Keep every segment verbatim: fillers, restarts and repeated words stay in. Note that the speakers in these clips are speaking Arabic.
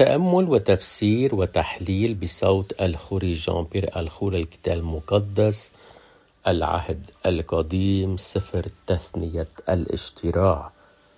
تأمل وتفسير وتحليل بصوت الخوري جان بيير الخور الكتاب المقدس العهد القديم سفر تثنية الاشتراع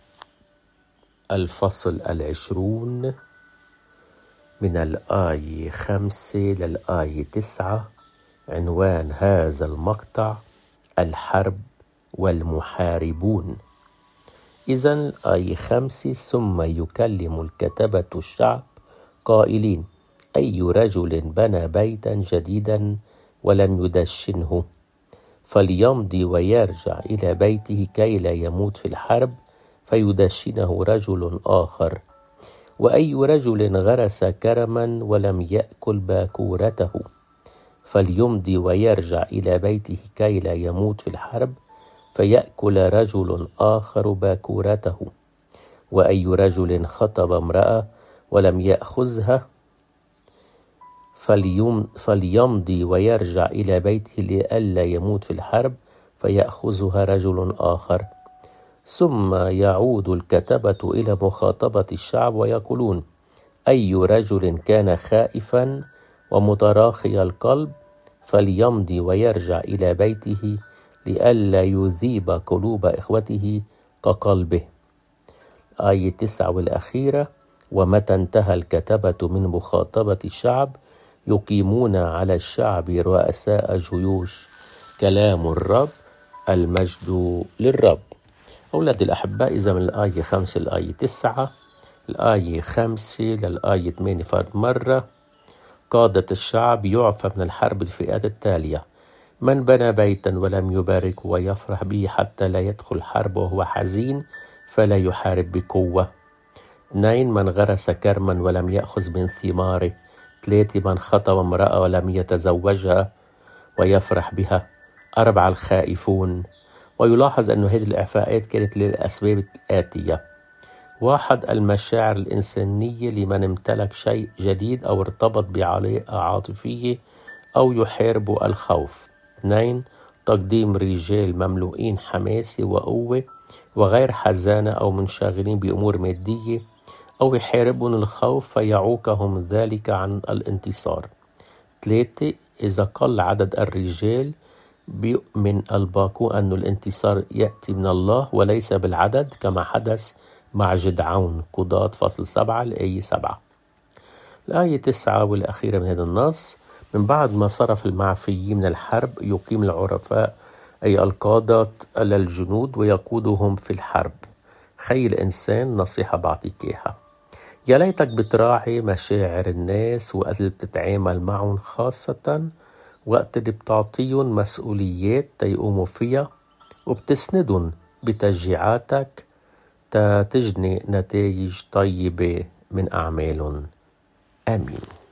الفصل العشرون من الآية خمسة للآية تسعة. عنوان هذا المقطع الحرب والمحاربون. إذن الآية خمسة: ثم يكلم الكتبة الشعب قائلين: أي رجل بنى بيتا جديدا ولم يدشنه فليمضي ويرجع إلى بيته كي لا يموت في الحرب فيدشنه رجل آخر. وأي رجل غرس كرما ولم يأكل باكورته فليمضي ويرجع إلى بيته كي لا يموت في الحرب فيأكل رجل آخر باكورته. وأي رجل خطب امرأة ولم يأخذها فليمضي ويرجع إلى بيته لئلا يموت في الحرب فيأخذها رجل آخر. ثم يعود الكتبة إلى مخاطبة الشعب ويقولون: أي رجل كان خائفا ومتراخي القلب فليمضي ويرجع إلى بيته لئلا يذيب قلوب إخوته كقلبه. آية تسعة والأخيرة: ومتى انتهى الكتبة من مخاطبة الشعب يقيمون على الشعب رؤساء جيوش. كلام الرب، المجد للرب. أولاد الأحباء، إذا من الآية خمسة للآية تسعة، الآية خمسة للآية ثمانية فرد مرة. قادة الشعب يعفى من الحرب الفئات التالية: من بنى بيتا ولم يبارك ويفرح به حتى لا يدخل حرب وهو حزين فلا يحارب بقوة. اثنين: من غرس كرما ولم يأخذ من ثماره. ثلاثة: من خطب امرأة ولم يتزوجها ويفرح بها. أربعة: الخائفون. ويلاحظ أن هذه الإعفاءات كانت للأسباب الآتية: واحد: المشاعر الإنسانية لمن امتلك شيء جديد أو ارتبط بعلاقة عاطفية أو يحارب الخوف. اثنين: تقديم رجال مملوئين حماسة وقوة وغير حزانة أو منشغلين بأمور مادية أو يحاربون الخوف فيعوقهم ذلك عن الانتصار. ثلاثة: إذا قل عدد الرجال بيؤمن الباقون أن الانتصار يأتي من الله وليس بالعدد، كما حدث مع جدعون. قضاة فصل سبعة الآية سبعة. الآية تسعة والأخيرة من هذا النص: من بعد ما صرف المعفيين من الحرب يقيم العرفاء أي القادة للجنود ويقودهم في الحرب. خيل إنسان نصيحة بعطيك إياها: يا ليتك بتراعي مشاعر الناس وقت اللي بتتعامل معهم، خاصة وقت اللي بتعطيهم مسؤوليات تيقوموا فيها وبتسندهم بتشجيعاتك تجني نتائج طيبة من أعمالهم. آمين.